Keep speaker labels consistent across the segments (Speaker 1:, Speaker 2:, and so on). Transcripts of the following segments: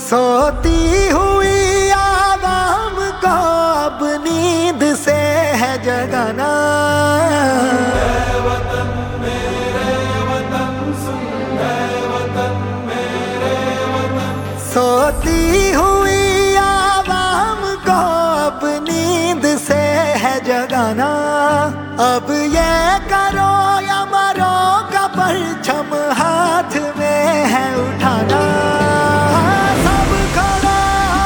Speaker 1: सोती हुई आवाम को अब नींद से है जगाना।
Speaker 2: वतन मेरे वतन सुन, वतन मेरे वतन।
Speaker 1: सोती हुई आवाम को अब नींद से है जगाना। अब ये करो या मरो का परचम हाथ में है उठाना। सब खड़ा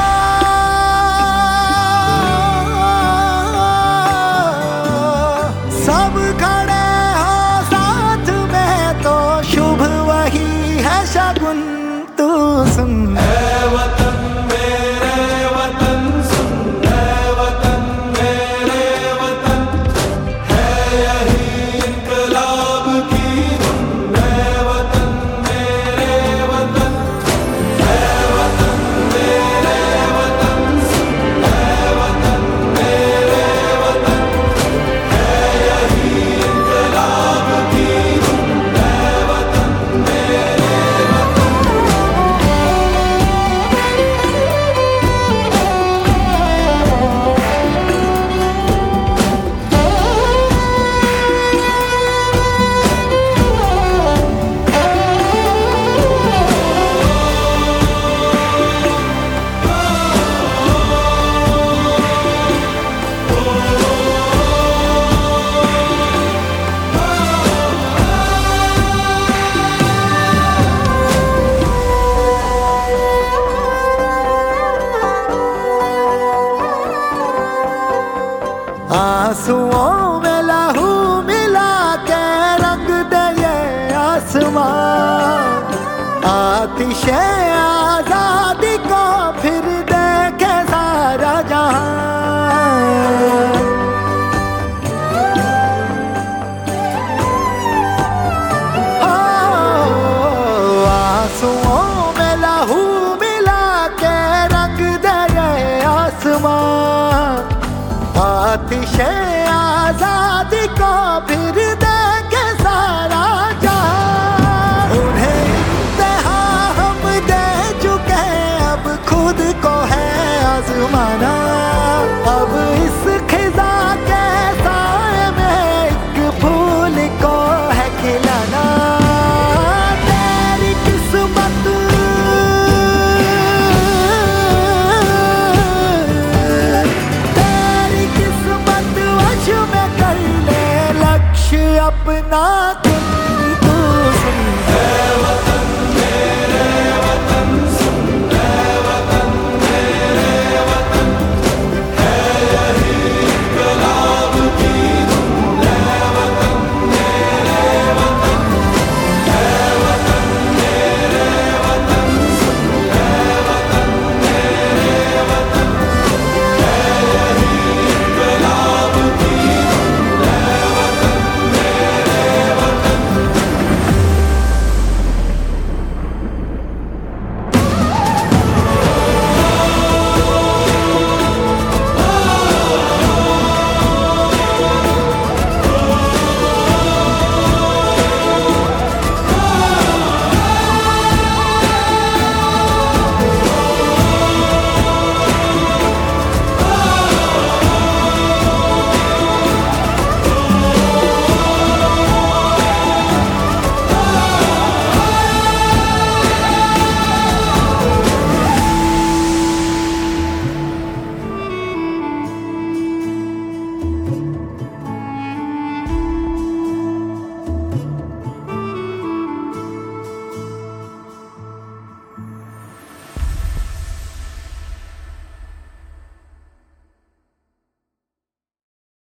Speaker 1: सब खड़े हो साथ में तो शुभ वही है शगुन तू सुन।
Speaker 2: वतन मेरे वतन सुन, वतन मेरे वतन। है यही इनकलाब की धुन, वतन मेरे वतन। है वतन मेरे वतन सुन, वतन मेरे वतन। है यही इनकलाब की धुन, वतन मेरे वतन।
Speaker 1: आंसुओं में लहू मिला के रंग दे ये आसमान। आतिशे आजादी को फिर देखे सारा जहां। आंसुओं में लहू मिला के रंग दे ये आसमान। आतिशे आजादी को फिर